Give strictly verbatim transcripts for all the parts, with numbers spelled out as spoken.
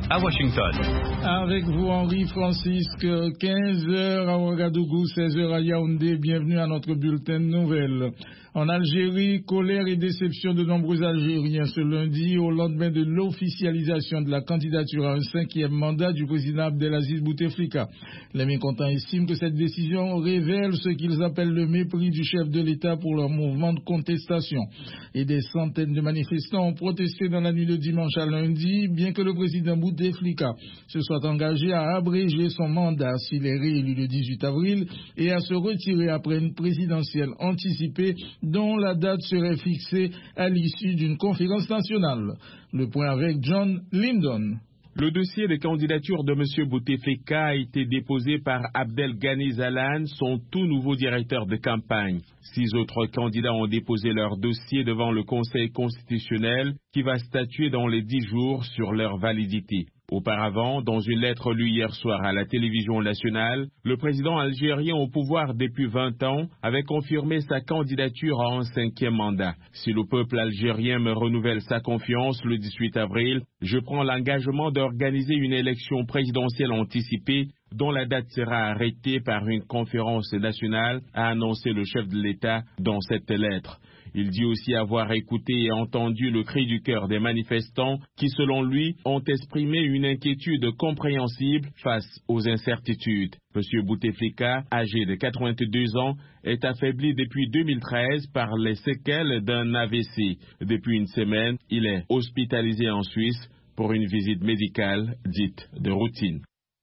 à Washington. Avec vous, Henri Francisque, quinze heures à Ouagadougou, seize heures à Yaoundé. Bienvenue à notre bulletin de nouvelles. En Algérie, colère et déception de nombreux Algériens ce lundi au lendemain de l'officialisation de la candidature à un cinquième mandat du président Abdelaziz Bouteflika. Les mécontents estiment que cette décision révèle ce qu'ils appellent le mépris du chef de l'État pour leur mouvement de contestation. Et des centaines de manifestants ont protesté dans la nuit de dimanche à lundi, bien que le président Bouteflika se soit engagé à abréger son mandat s'il est réélu le dix-huit avril et à se retirer après une présidentielle anticipée dont la date serait fixée à l'issue d'une conférence nationale. Le point avec John Lyndon. Le dossier de candidature de M. Bouteflika a été déposé par Abdel Ghani Zalane, son tout nouveau directeur de campagne. Six autres candidats ont déposé leur dossier devant le Conseil constitutionnel qui va statuer dans les dix jours sur leur validité. Auparavant, dans une lettre lue hier soir à la télévision nationale, le président algérien au pouvoir depuis vingt ans avait confirmé sa candidature à un cinquième mandat. Si le peuple algérien me renouvelle sa confiance le dix-huit avril, je prends l'engagement d'organiser une élection présidentielle anticipée dont la date sera arrêtée par une conférence nationale, a annoncé le chef de l'État dans cette lettre. Il dit aussi avoir écouté et entendu le cri du cœur des manifestants qui, selon lui, ont exprimé une inquiétude compréhensible face aux incertitudes. M. Bouteflika, âgé de quatre-vingt-deux ans, est affaibli depuis deux mille treize par les séquelles d'un A V C. Depuis une semaine, il est hospitalisé en Suisse pour une visite médicale dite de routine.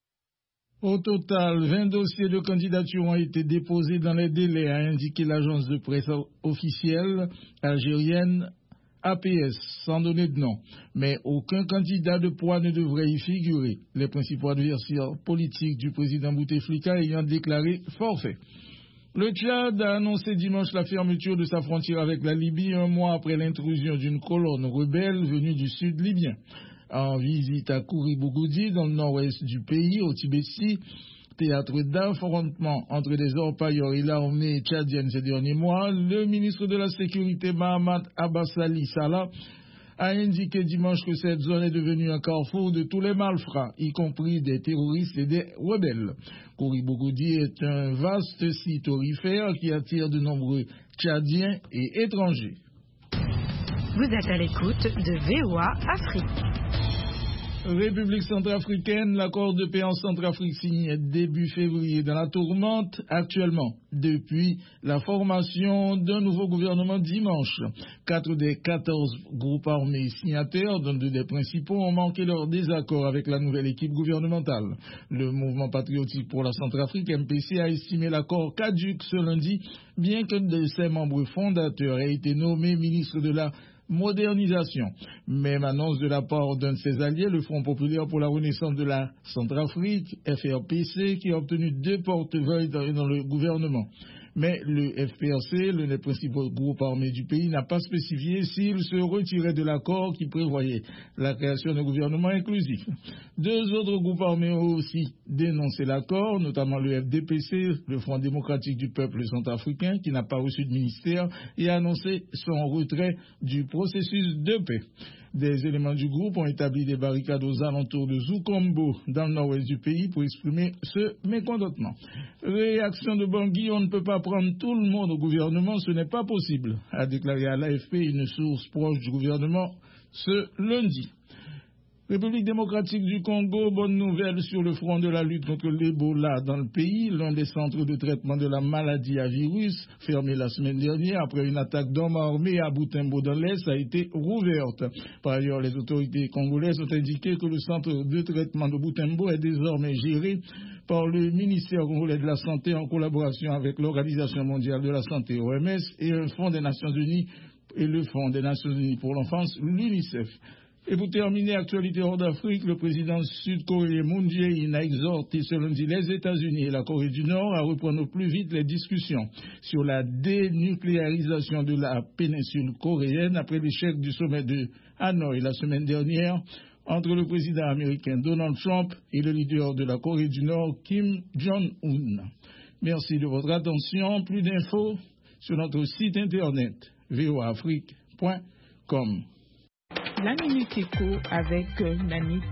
Au total, vingt dossiers de candidature ont été déposés dans les délais, a indiqué l'agence de presse officielle algérienne A P S, sans donner de nom. Mais aucun candidat de poids ne devrait y figurer, les principaux adversaires politiques du président Bouteflika ayant déclaré forfait. Le Tchad a annoncé dimanche la fermeture de sa frontière avec la Libye un mois après l'intrusion d'une colonne rebelle venue du sud libyen. En visite à Kouri-Bougoudi, dans le nord-ouest du pays, au Tibesti, théâtre d'affrontement entre les orpailleurs et l'armée tchadienne ces derniers mois, le ministre de la Sécurité, Mahamat Abbas-Ali Salah, a indiqué dimanche que cette zone est devenue un carrefour de tous les malfrats, y compris des terroristes et des rebelles. Kouri-Bougoudi est un vaste site aurifère qui attire de nombreux Tchadiens et étrangers. Vous êtes à l'écoute de V O A Afrique. République centrafricaine, l'accord de paix en Centrafrique signé début février dans la tourmente actuellement depuis la formation d'un nouveau gouvernement dimanche. Quatre des quatorze groupes armés signataires, dont deux des principaux, ont manqué leur désaccord avec la nouvelle équipe gouvernementale. Le mouvement patriotique pour la Centrafrique, M P C, a estimé l'accord caduc ce lundi, bien que de ses membres fondateurs aient été nommés ministres de la modernisation. Même annonce de la part d'un de ses alliés, le Front populaire pour la renaissance de la Centrafrique, F R P C, qui a obtenu deux portefeuilles dans le gouvernement. Mais le F P R C, l'un des principaux groupes armés du pays, n'a pas spécifié s'il se retirait de l'accord qui prévoyait la création d'un gouvernement inclusif. Deux autres groupes armés ont aussi dénoncé l'accord, notamment le F D P C, le Front démocratique du peuple centrafricain, qui n'a pas reçu de ministère et a annoncé son retrait du processus de paix. Des éléments du groupe ont établi des barricades aux alentours de Zoukombo, dans le nord-ouest du pays, pour exprimer ce mécontentement. Réaction de Bangui, on ne peut pas prendre tout le monde au gouvernement, ce n'est pas possible, a déclaré à l'A F P une source proche du gouvernement ce lundi. République démocratique du Congo, bonne nouvelle sur le front de la lutte contre l'Ebola dans le pays. L'un des centres de traitement de la maladie à virus, fermé la semaine dernière après une attaque d'hommes armés à Butembo dans l'Est, a été rouverte. Par ailleurs, les autorités congolaises ont indiqué que le centre de traitement de Butembo est désormais géré par le ministère congolais de la Santé en collaboration avec l'Organisation mondiale de la santé, O M S, et un fonds des Nations Unies et le Fonds des Nations Unies pour l'enfance, l'UNICEF. Et pour terminer, actualité hors d'Afrique, le président sud-coréen Moon Jae-in a exhorté ce lundi les États-Unis et la Corée du Nord à reprendre au plus vite les discussions sur la dénucléarisation de la péninsule coréenne après l'échec du sommet de Hanoï la semaine dernière entre le président américain Donald Trump et le leader de la Corée du Nord, Kim Jong-un. Merci de votre attention. Plus d'infos sur notre site internet v o a afrique point com. La Minute Éco avec Nani